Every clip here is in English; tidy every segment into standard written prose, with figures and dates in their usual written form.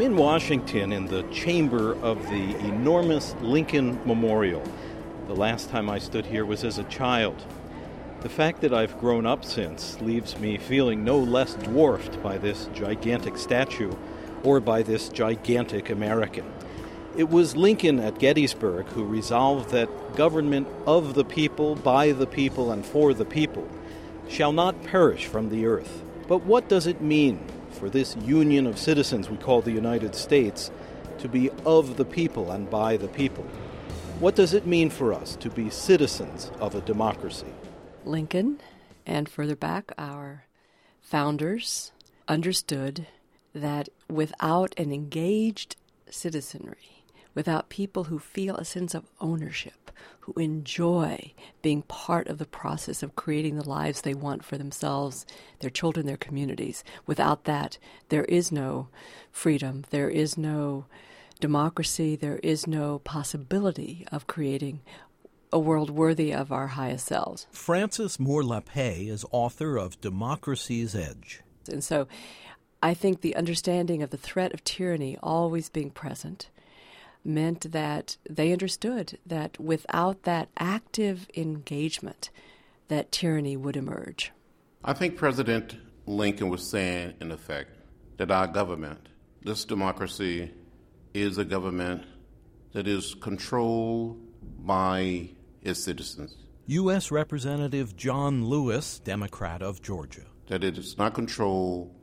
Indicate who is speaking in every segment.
Speaker 1: I'm in Washington in the chamber of the enormous Lincoln Memorial. The last time I stood here was as a child. The fact that I've grown up since leaves me feeling no less dwarfed by this gigantic statue or by this gigantic American. It was Lincoln at Gettysburg who resolved that government of the people, by the people, and for the people shall not perish from the earth. But what does it mean for this union of citizens we call the United States to be of the people and by the people? What does it mean for us to be citizens of a democracy?
Speaker 2: Lincoln, and further back, our founders understood that without an engaged citizenry, without people who feel a sense of ownership, who enjoy being part of the process of creating the lives they want for themselves, their children, their communities, without that, there is no freedom, there is no democracy, there is no possibility of creating a world worthy of our highest selves.
Speaker 3: Frances Moore Lappé is author of Democracy's Edge.
Speaker 2: And so I think the understanding of the threat of tyranny always being present meant that they understood that without that active engagement, that tyranny would emerge.
Speaker 4: I think President Lincoln was saying, in effect, that our government, this democracy, is a government that is controlled by its citizens.
Speaker 3: U.S. Representative John Lewis, Democrat of Georgia.
Speaker 4: That it is not controlled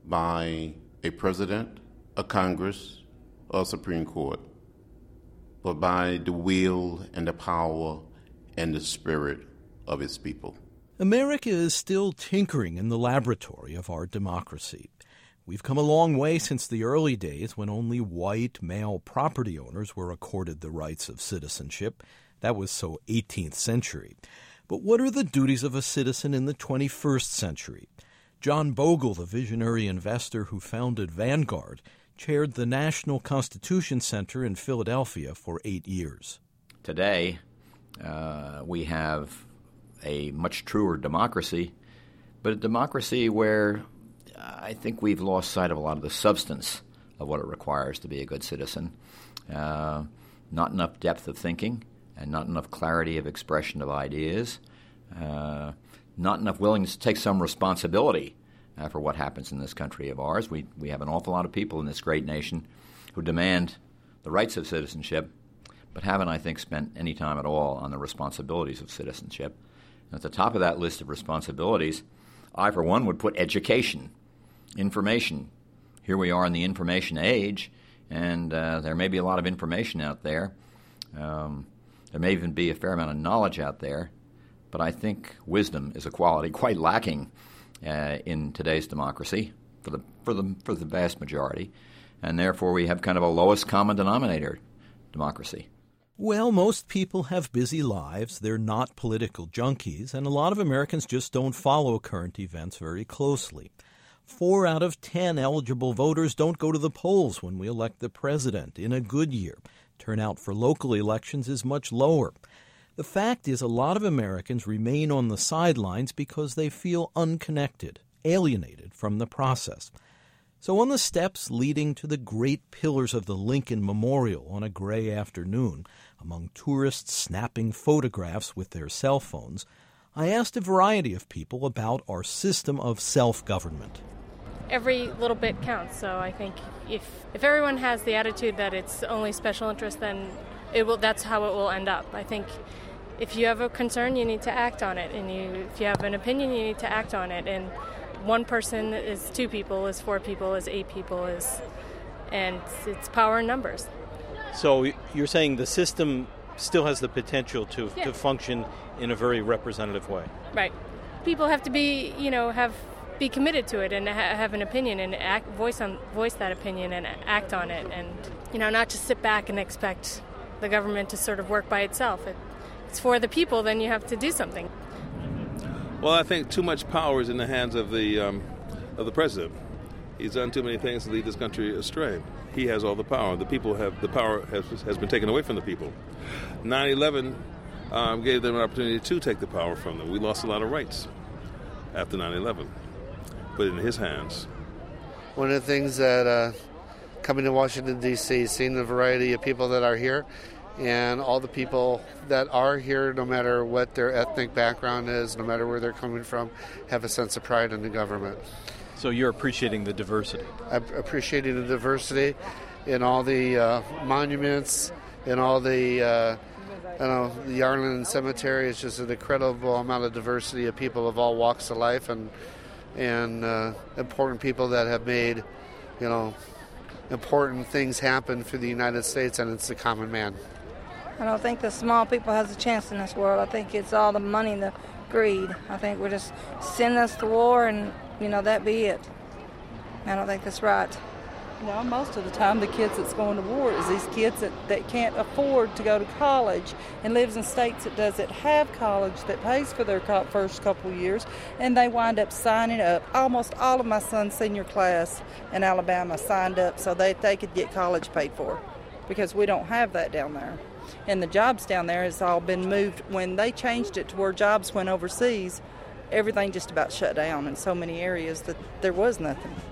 Speaker 4: by a president, a Congress, or a Supreme Court, but by the will and the power and the spirit of its people.
Speaker 3: America is still tinkering in the laboratory of our democracy. We've come a long way since the early days when only white male property owners were accorded the rights of citizenship. That was so 18th century. But what are the duties of a citizen in the 21st century? John Bogle, the visionary investor who founded Vanguard, chaired the National Constitution Center in Philadelphia for 8 years.
Speaker 5: Today, we have a much truer democracy, but a democracy where I think we've lost sight of a lot of the substance of what it requires to be a good citizen. Not enough depth of thinking and not enough clarity of expression of ideas, not enough willingness to take some responsibility for what happens in this country of ours. We have an awful lot of people in this great nation who demand the rights of citizenship, but haven't, I think, spent any time at all on the responsibilities of citizenship. And at the top of that list of responsibilities, I, for one, would put education, information. Here we are in the information age, and there may be a lot of information out there. There may even be a fair amount of knowledge out there, but I think wisdom is a quality quite lacking in today's democracy for the vast majority, and therefore we have kind of a lowest common denominator democracy.
Speaker 3: Well, most people have busy lives. They're not political junkies, and a lot of Americans just don't follow current events very closely. 4 out of 10 eligible voters don't go to the polls when we elect the president in a good year. Turnout for local elections is much lower. The fact is, a lot of Americans remain on the sidelines because they feel unconnected, alienated from the process. So on the steps leading to the great pillars of the Lincoln Memorial on a gray afternoon, among tourists snapping photographs with their cell phones, I asked a variety of people about our system of self-government.
Speaker 6: Every little bit counts, so I think if everyone has the attitude that it's only special interest, then that's how it will end up. I think if you have a concern, you need to act on it, and if you have an opinion, you need to act on it. And one person is 2 people, is 4 people, is 8 people, and it's power in numbers.
Speaker 1: So you're saying the system still has the potential to function in a very representative way.
Speaker 6: Right. People have to be committed to it and have an opinion and voice that opinion and act on it, and not just sit back and expect the government to sort of work by itself. It's for the people, then you have to do something.
Speaker 7: Well, I think too much power is in the hands of the president. He's done too many things to lead this country astray. He has all the power. The people have the power has been taken away from the people. 9/11 gave them an opportunity to take the power from them. We lost a lot of rights after 9/11. Put it in his hands.
Speaker 8: One of the things that coming to Washington, D.C., seeing the variety of people that are here, and all the people that are here, no matter what their ethnic background is, no matter where they're coming from, have a sense of pride in the government.
Speaker 1: So you're appreciating the diversity?
Speaker 8: I'm appreciating the diversity in all the monuments, in all the Arlington Cemetery. Is just an incredible amount of diversity of people of all walks of life, and important people that have made, important things happen for the United States, and it's the common man.
Speaker 9: I don't think the small people has a chance in this world. I think it's all the money and the greed. I think we're just sending us to war and, that be it. I don't think that's right.
Speaker 10: Most of the time the kids that's going to war is these kids that can't afford to go to college and lives in states that doesn't have college that pays for their first couple of years, and they wind up signing up. Almost all of my son's senior class in Alabama signed up so that they could get college paid for, because we don't have that down there. And the jobs down there has all been moved. When they changed it to where jobs went overseas, everything just about shut down in so many areas that there was nothing.